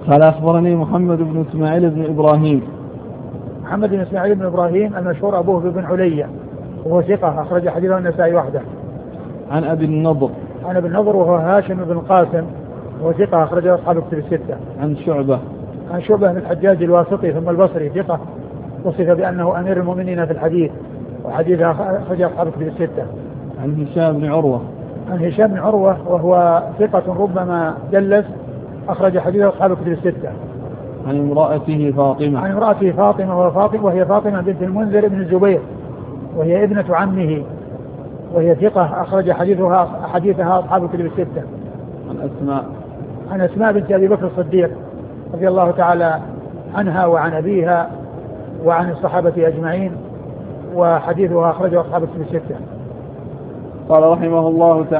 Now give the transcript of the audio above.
قال أخبرني محمد بن إسماعيل بن إبراهيم. محمد بن إسماعيل بن إبراهيم المشهور أبوه بن علية وهو ثقة أخرج حديثه النسائي وحده. عن أبي النضر. عن أبي النضر وهو هاشم بن القاسم وهو ثقة أخرجه أصحاب الكتب الستة. عن شعبة. عن شعبة بن الحجاج الواسطي ثم البصري ثقة وصف بأنه أمير المؤمنين في الحديث وحديثه أخرجه أصحاب الكتب الستة. عن هشام بن عروة. عن هشام بن عروة وهو ثقة ربما دلس أخرج حديثه أصحاب الكتب الستة. عن امرأته فاطمة. عن امرأته فاطمة وهي فاطمة بنت المنذر بن الزبير وهي ابنة عمه وهي ثقة أخرج حديثها أصحاب الكتب الستة. عن أسماء بنت أبي بكر الصديق رضي الله تعالى عنها وعن أبيها وعن الصحابة أجمعين وحديثها أخرجه أصحاب الكتب الستة. قال رحمه الله تعالى